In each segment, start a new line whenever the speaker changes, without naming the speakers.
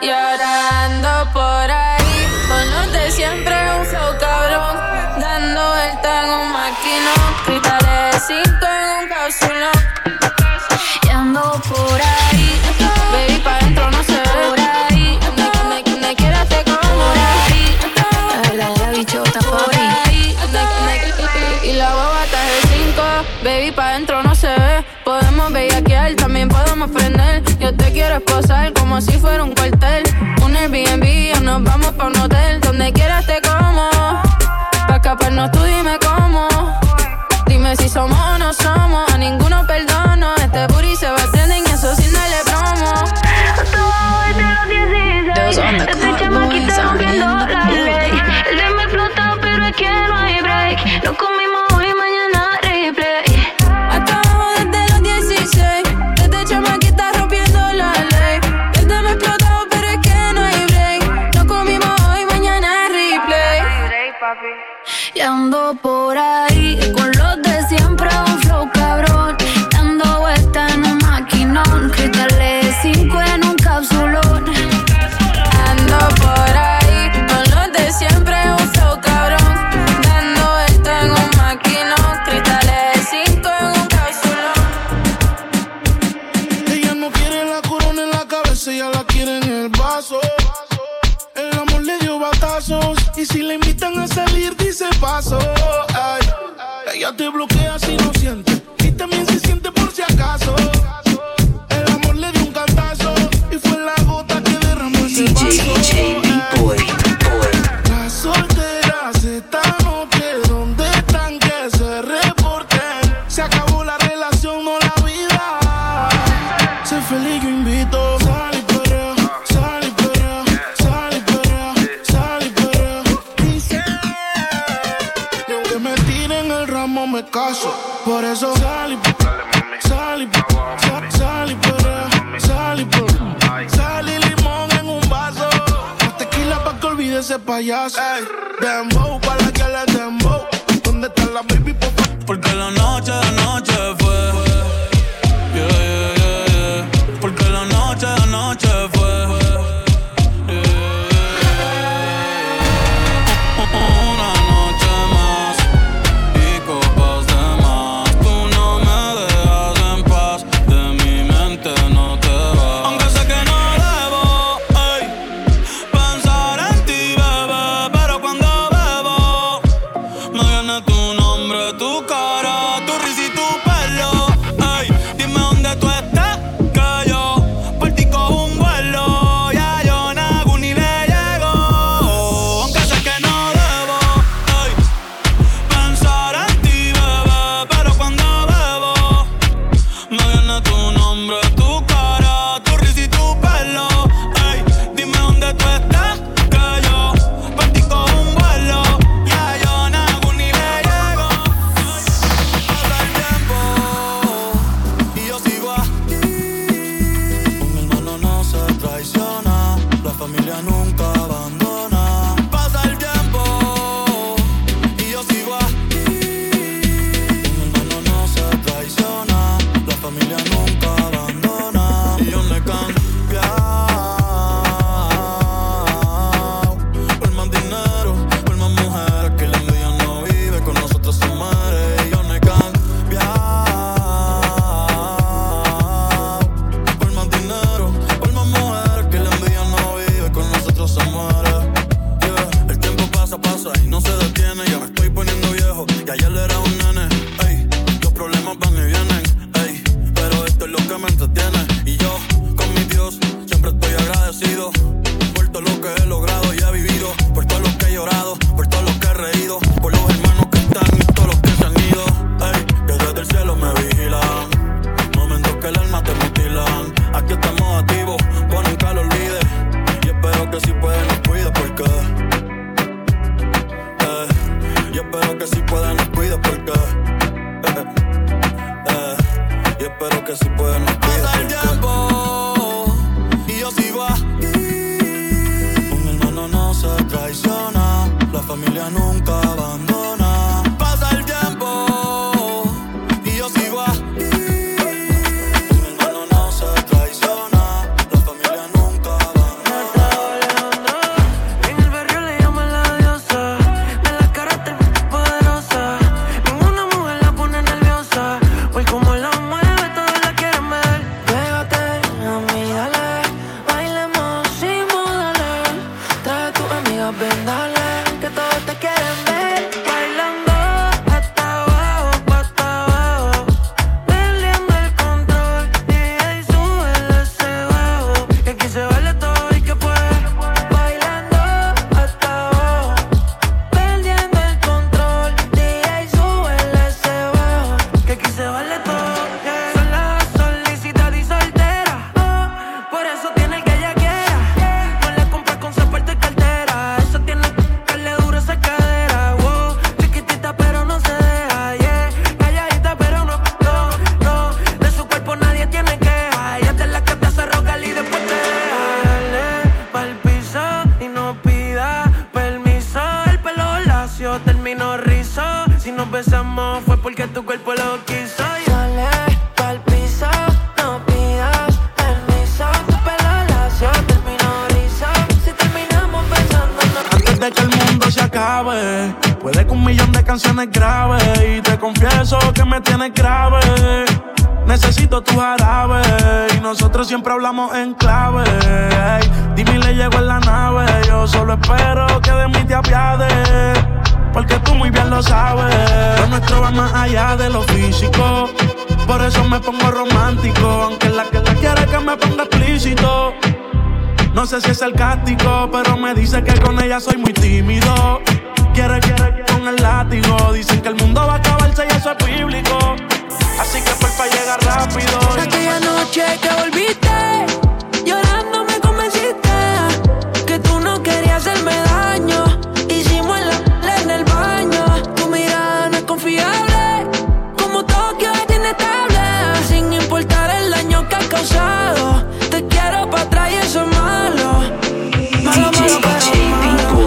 Y ahora ando por ahí, con los de siempre, un flow cabrón, dando vuelta en un maquinón, cristales 5 en un cápsulón. Y ando por ahí, baby, pa' dentro no se ve. Por ahí, donde quieras te como. Por ahí, la verdadera bichota, por ahí, y la babata es de 5, baby, pa' dentro no se ve. Podemos bellaquear, también podemos prender. Yo te quiero esposar como si fuera un cuartel. Un Airbnb o nos vamos pa' un hotel. Donde quieras te como. Pa' escaparnos tú dime cómo. Dime si somos o no somos. A ninguno perdono. Este booty se va a trending y eso sin darle promo.
Esta chamaquita rompiendo la ley. El de me explotó pero es que no hay break. Nos comimos hoy, mañana replay.
Acabo desde los 16. Desde chamaquita rompiendo la ley. El de me explotó pero es que no hay break. Nos comimos hoy, mañana replay.
Y ando por ahí con los de siempre, un flow cabrón, dando vuelta en un maquinón, cristales 5 en un cápsulón.
Ando por ahí con los de siempre, un flow cabrón, dando vuelta en un maquinón, cristales 5 en un cápsulón.
Ella no quiere la corona en la cabeza, ella la quiere en el vaso. El amor le dio batazos y si le invitan a salir dice paso. Ay, ella te bloquea si no siente y también se siente por si acaso. El amor le dio un cantazo y fue la gota que derramó ese vaso. Las solteras esta noche, ¿dónde están? Que se reporten. Se acabó la relación, no la vida. Sé feliz, yo invito. Sal y perrea, sal y perrea, sal y perrea, sal y perrea. Dice, y aunque me tiren el ramo me caso. Por eso sal y sal y sal y perrea, sal y perrea. Sal y limón en un vaso. Más tequila pa' que olvide ese payaso. Ey, dembow pa' la que le dembow. ¿Dónde está la baby, por favor?
Porque la noche fue. Yeah, yeah, yeah, yeah. Porque la noche fue. Yeah, una noche más y copas de más. Tú no me dejas en paz, de mi mente no te vas. Aunque sé que no debo, ey, pensar en ti, bebé, pero cuando bebo me viene tu nombre, tu cara, tu risa y tu pelo. Ey, dime dónde tú estás, que yo por ti cojo un vuelo. Ya yo nago ni le llego. Aunque sé que no debo, ey, pensar en ti, bebé, pero cuando bebo me viene tu nombre, tu cara, tu risa y tu pelo. Ey, dime dónde tú estás, que yo por ti cojo un vuelo. Ya yo nago ni le llego. Pasa el tiempo y yo sigo aquí. Un hermano no se traiciona, la familia nunca abandona. Pasa el tiempo y yo sigo aquí. Un hermano no se traiciona, la familia nunca abandona. Y yo no he cambiado por más dinero, por más mujeres, que la envidia no vive, con nosotros se muere. Y yo no he cambiado por más dinero, por más mujeres, que la envidia no vive, con nosotros se muere. Yeah. El tiempo pasa y no se detiene. Ya me estoy poniendo viejo y ayer era un nene. Ey, los problemas van y vienen. Ey, pero esto es lo que me entretiene. Y yo, con mi Dios, siempre estoy agradecido por todo lo que he logrado y he vivido, por todo lo que he llorado, por todo lo que he reído, por los hermanos que están y todos los que se han ido. Ey, que desde el cielo me vigilan, momentos que el alma te mutilan. Aquí estamos activos, pues nunca lo olvides. Y espero que si puedes nos cuides porque y espero que si puedes nos cuides porque y espero que si puedes nos cuides. Pasa el tiempo y yo sigo aquí. Un hermano no se traiciona, la familia nunca abandona. Pasa el tiempo y yo sigo aquí. Un hermano no se traiciona, la familia nunca abandona.
canciones graves y te confieso que me tienes grave. Necesito tu jarabe y nosotros siempre hablamos en clave. Ey, dime y le llego en la nave. Yo solo espero que de mí te apiades, porque tú muy bien lo sabes. Lo nuestro va más allá de lo físico, por eso me pongo romántico. Aunque la que la quiere que me ponga explícito. No sé si es sarcástico, pero me dice que con ella soy muy tímido. Quiere con el látigo. Dicen que el mundo va a acabarse y eso es bíblico. Así que porfa llega rápido.
Aquella noche que volviste, llorando me convenciste que tú no querías hacerme daño. Hicimos en el baño. Tu mirada no es confiable, como Tokio es inestable. Sin importar el daño que has causado, te quiero pa' atrás y eso es malo. Malo, malo, pero malo.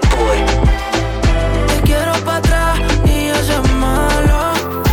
Te quiero pa' atrás y eso es malo.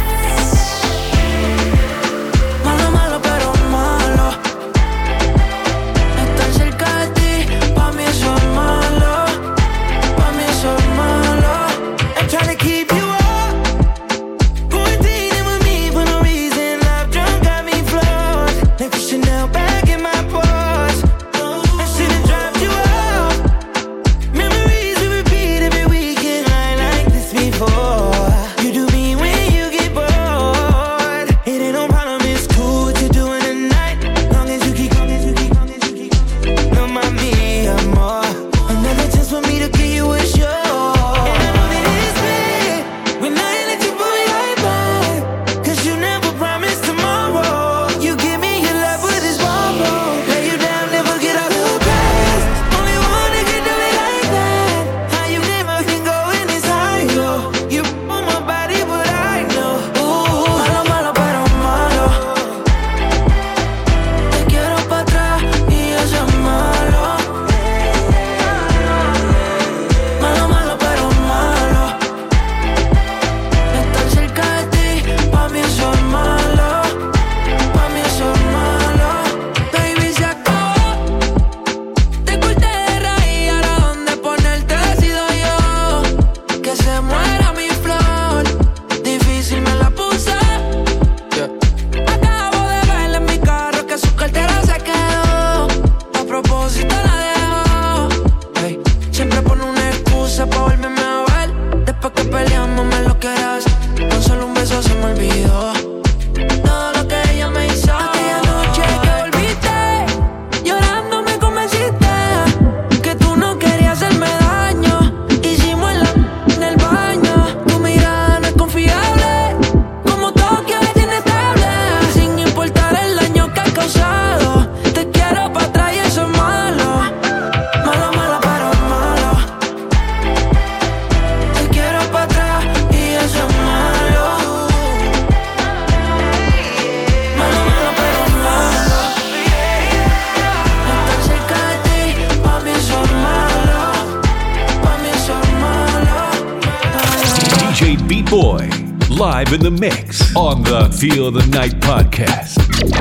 Malo, malo, pero malo. Estar cerca de ti, pa' mí eso es malo. Pa' mí eso es malo. I'm trying to keep you up, quarantining with me for no reason. Love drunk got me flawed, like the Chanel bag in my purse. I should've dropped you off. Memories we repeat every weekend. I like this before. You do me when you get bored. It ain't no problem, it's cool what you're doing tonight. Long as you keep, no mami, amor. Another chance for me to give you a show. And I know that it's bad when I let you pull me right back, 'cause you never promised tomorrow. You give me your love with this bubble, lay you down, never get out of the past. Only one that can do it like that. How you never can go in this high, yo. You on my body, but I know. Malo, malo, pero malo. Te quiero pa' atrás y eso es malo. Malo, malo, pero malo. Estar cerca de ti, pa' mí eso es malo. Pa' mí eso es malo. Baby, se acabó. Te corté de raíz, ahora dónde ponerte decido yo. Que se muera mi flor, difícil me la puse. Acabo de verle en mi carro que su cartera se quedó. A propósito la dejó. Ey, siempre pone una excusa pa' volverme a ver. Después que peleamos me lo quieras, con solo un beso se me olvidó todo lo que ella me hizo. Aquella noche que volviste, llorando me convenciste que tú no querías hacerme daño. Hicimos en el baño. Tu mirada no es confiable, como Tokio es inestable. Sin importar el daño que has causado, te quiero pa' atrás y eso es malo. Malo, malo, pero malo. Te quiero pa' atrás y eso es malo. Malo, malo, pero malo. Estar cerca de ti, pa' mí eso es malo. Pa' mí eso es malo.
DJ B-Boy, live in the mix on the Feel the Night podcast.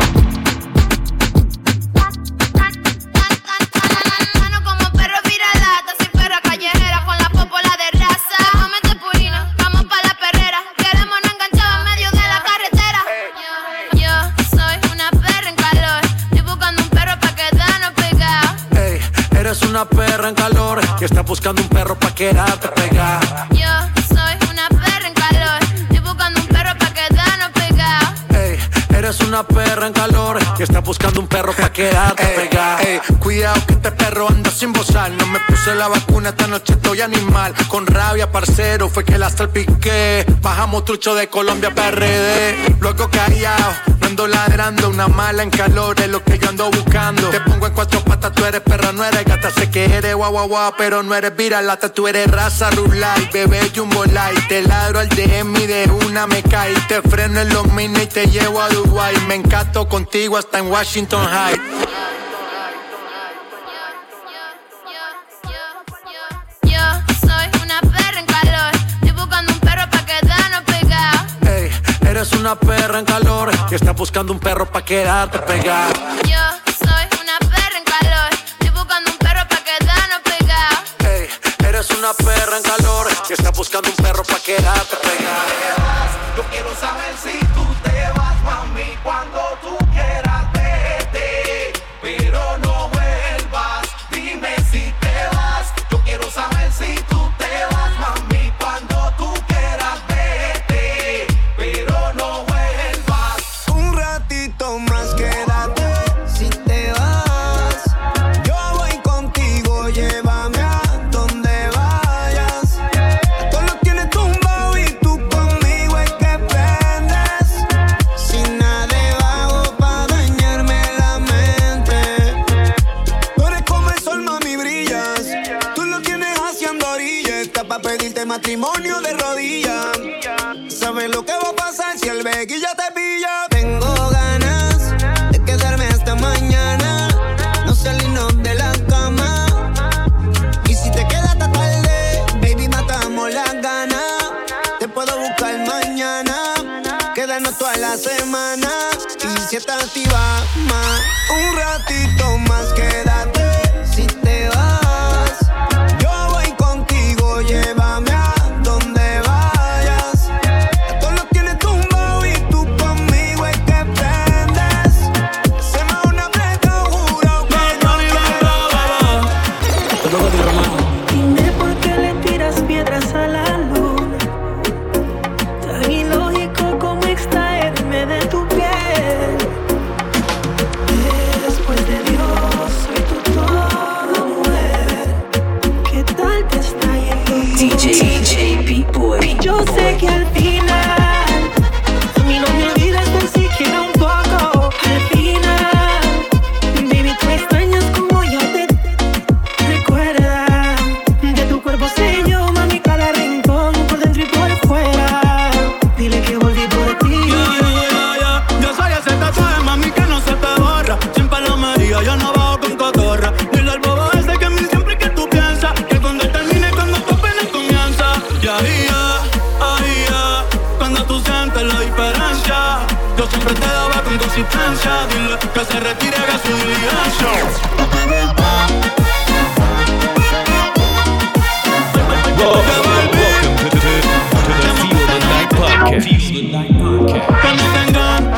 Mano como perro viralata, soy perra callejera con la popola de raza. Déjame purina, vamos pa' la perrera. Queremos no enganchar en medio de la carretera. Yo soy una perra en calor, estoy buscando un perro pa' quedarnos pegados.
Ey, eres una perra en calor y estás buscando un perro pa' quedarte pegada.
Yo soy una perra en calor, estoy buscando un perro pa' quedarnos pegados.
Ey, eres una perra en calor y estás buscando un perro pa' quedarte pegada.
Ey, cuidado que este perro anda sin bozar. No me puse la vacuna, esta noche estoy animal. Con rabia, parcero, fue que la salpiqué. Bajamos trucho de Colombia pa' RD. Luego callado, no ando ladrando. Una mala en calor es lo que yo ando buscando. Te pongo en cuatro patas, tú eres perra, no eres gata. Sé que eres guau guau guau, pero no eres viralata. Tú eres raza rulay, bebé jumbo light. Te ladro al DM y de una me cae. Te freno en los minis y te llevo a Dubai. Me encanto contigo hasta en Washington High.
Yo soy una perra en calor, estoy buscando un perro pa' quedarnos pegados.
Ey, eres una perra en calor y estás buscando un perro pa' quedarte pegada.
Yo soy una perra en calor, estoy buscando un perro pa' quedarnos pegados.
Ey, eres una perra en calor y estás buscando un perro pa' quedarte
matrimonio de rodillas. ¿Sabes lo que va a pasar si el veguilla te pilla? Tengo ganas de quedarme hasta mañana, no salirnos de la cama. Y si te quedas hasta tarde, baby, matamos las ganas. Te puedo buscar mañana, quedarnos toda la semana. Y si estás activa más, un ratito más, quédate. Si te vas, yo voy contigo, llévame a donde vayas. Esto lo tienes tumbado y tú conmigo es que prendes. Se me una breca, juro que no quieres.
Dime por qué le tiras piedras a la luna. Tan ilógico como extraerme de tu piel. Después de Dios, soy tu toda mujer. ¿Qué tal te está yendo? DJ B-Boy. Yo sé que al final a mí no me olvidas tan siquiera un poco. Al final, baby, tú extrañas como yo te recuerda. De tu cuerpo sé yo, mami, cada rincón, por dentro y por fuera. Dile que volví por ti.
Yo soy ese tatuaje, mami, que no se te borra. Sin palomería, yo no bajo con cotorra. Dile al bobo ese que a mí siempre que tú piensas que cuando él termine, cuando tú apenas comienza. Ya, cuando tú sientes la diferencia. Yo siempre te daba con consistencia. Dile que se retire, haga su diligencia.
Welcome to the Feel the Night Podcast.
Cuando tengan,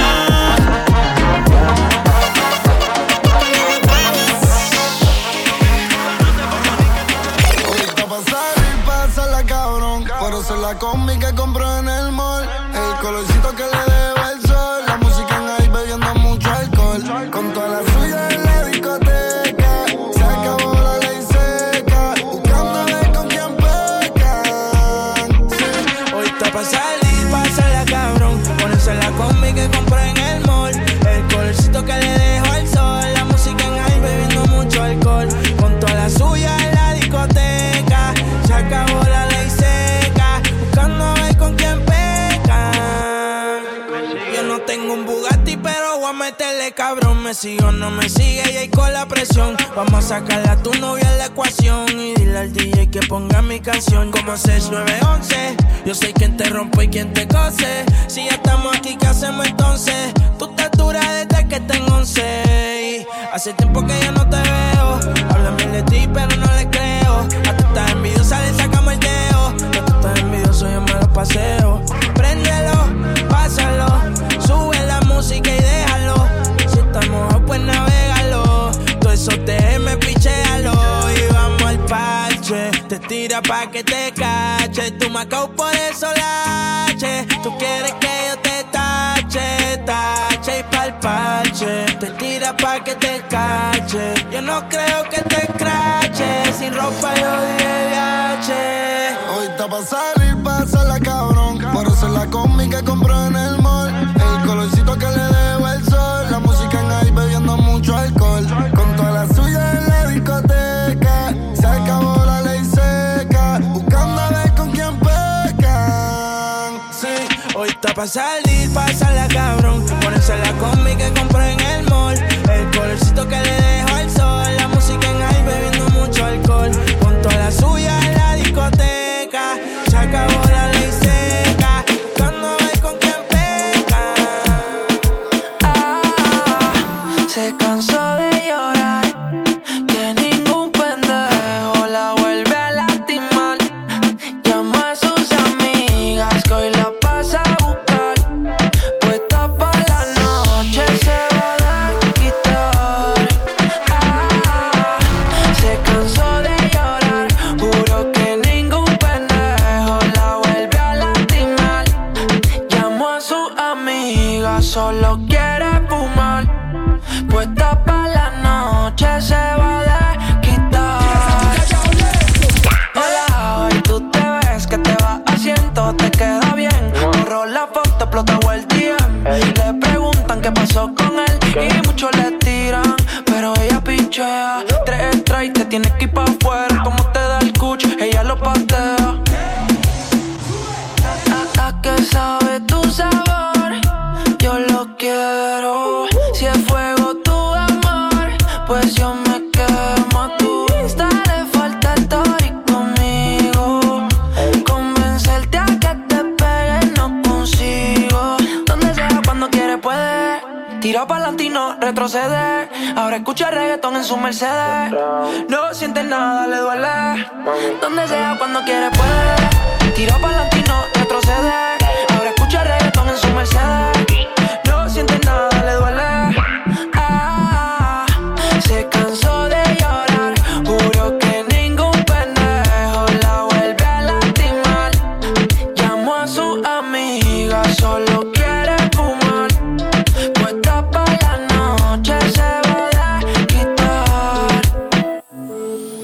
Ahorita pa' salir, pásala cabrón. Por eso la combi que compró en el mall. El colorcito que le deba el sol. La música en ahí bebiendo mucho alcohol. Con toda la suya en la discoteca. Se acabó la ley seca. Buscando a ver con quién pecan. Sí.
Hoy está pa' salir, pásala cabrón. Ponerse la combi que compré en el mall. El colorcito que le dejo al sol. La música en high bebiendo mucho alcohol. Con toda la suya en la discoteca. Se acabó la ley seca. Buscando a ver con quién pecan. Yo no tengo un Bugatti, pero voy a meterle cabrón. Me sigue o no me sigue y ahí con la presión. Vamos a sacarla a tu novia en la ecuación. Y dile al DJ que ponga mi canción. Como 6911. Yo soy quien te rompe y quien te cose. Si ya estamos aquí, ¿qué hacemos entonces? Tú estás dura desde que tengo 11. Hace tiempo que ya no te veo. Hablan bien de ti, pero no le creo. A tú estás envidiosa, le sacamos el dedo. A tú estás envidioso, yo me lo paseo. Préndelo, pásalo. Sube la música y déjalo. Si estás mojado, pues navégalo. Todo eso te pichéalo. Y vamos al parche. Te tira pa' que te cache. Tú me acabo por eso lache. Tú quieres que yo te tache y pa'l parche. Te tira pa' que te cache. Yo no creo que te crache. Sin ropa yo DH.
Hoy está pa' salir, pásala cabrón. Por eso la combi que compró en el mall. El colorcito que le debo el sol. La música en ahí bebiendo mucho alcohol. Con toda la suya en la discoteca. Se acabó la ley seca. Buscando a ver con quién pecan.
Sí, hoy está pa' salir, pásala cabrón. Ponerse la combi que compré en el mall. El colorcito que le dejo al sol. La música en ahí bebiendo mucho alcohol. Con toda la suya en la discoteca. Se acabó la ley seca. Buscando ver con quién peca.
Se cansó de llorar, que ningún pendejo la vuelve a lastimar. Llamó a sus amigas que hoy la pasa a buscar. Puesta pa' la noche se va a quitar. Se cansó de llorar, juro que ningún pendejo la vuelve a lastimar. Llamó a sus amigas, solo quiere fumar. Puesta pa' la noche se va a quitar. Hola, hoy tú te ves que te vas haciendo, te queda bien. Borró la foto, explotó el DM. Le preguntan qué pasó con él y muchos le tiran, pero ella pichea. 3 extra y te tienes que ir pa' afuera. Como te da el cuch, ella lo patea.
sabe tu sabor, yo lo quiero. Si es fuego tu amor, pues yo me quemo. A tu Insta le falta el story conmigo. Convencerte a que te pegues no consigo. Donde sea, cuando quiere puede. Tira pa'lante y no retroceder. Ahora escucha reggaetón en su Mercedes. No siente nada, le duele. Donde sea, cuando quiere puede. Tira pa'lante y no retroceder. Ahora escucha reggaetón en su Mercedes. No siente nada, le duele. Se cansó de llorar. Juro que ningún pendejo la vuelve a lastimar. Llamó a su amiga, solo quiere fumar. Puesta pa' la noche se va a quitar.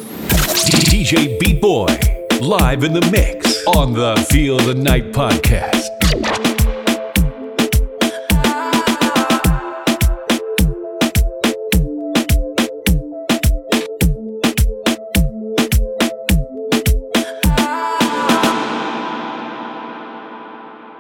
DJ B-Boy, live in the mix on the Feel the Night podcast.